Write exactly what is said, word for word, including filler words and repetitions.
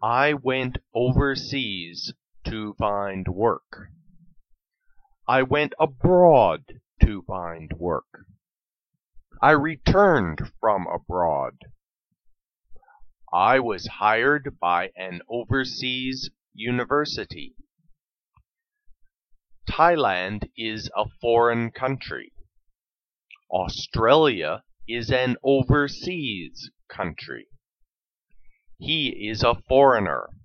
I went overseas to find work. I went abroad to find work. I returned from abroad. I was hired by an overseas university. Thailand is a foreign country. Australia is an overseas country. He is a foreigner.